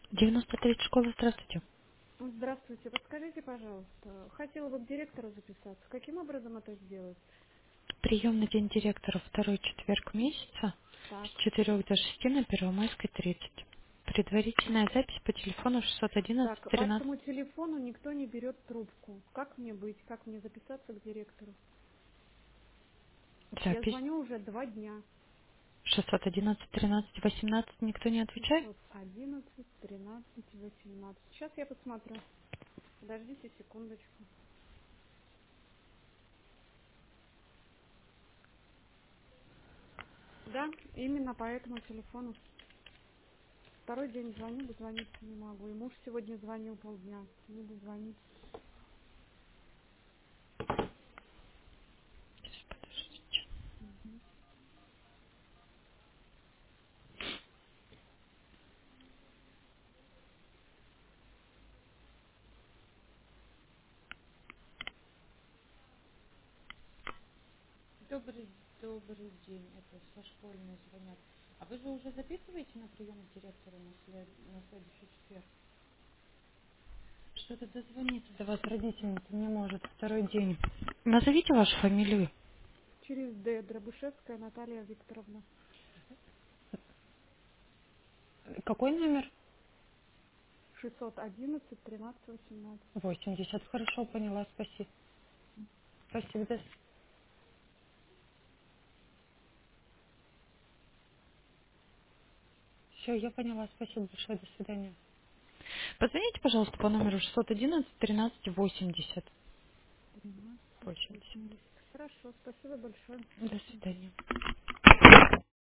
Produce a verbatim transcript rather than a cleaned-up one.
девяносто три школа, здравствуйте. Здравствуйте, подскажите, пожалуйста, хотела бы к директору записаться. Каким образом это сделать? Приемный день директора второй четверг месяца Так, с четырёх до шести на Первомайской тридцать. Предварительная запись по телефону шестьсот одиннадцать так, по тринадцать. этому телефону никто не берет трубку. Как мне быть? Как мне записаться к директору? Я Запись звоню уже два дня. шестьсот одиннадцать тринадцать восемнадцать. Никто не отвечает? шестьсот одиннадцать, тринадцать, восемнадцать. Сейчас я посмотрю. Подождите секундочку. Да, именно по этому телефону. Второй день звоню, дозвониться не могу. И муж сегодня звонил полдня. Не дозвониться. Сейчас, подождите. Мгм. Добрый, добрый день, это со школьной звонят. А вы же уже записываете на прием к директору на, след... на следующий четверг? Что-то дозвониться до вас родительница не может второй день. Назовите вашу фамилию. Через Д. Дробышевская Наталья Викторовна. Какой номер? шестьсот одиннадцать, тринадцать, восемнадцать. восемьдесят. Хорошо, поняла, спасибо. Спасибо, до Все, я поняла. Спасибо большое. До свидания. Позвоните, пожалуйста, по номеру шестьсот одиннадцать тринадцать восемьдесят. тринадцать, восемьдесят. восемьдесят. Хорошо, спасибо большое. До свидания.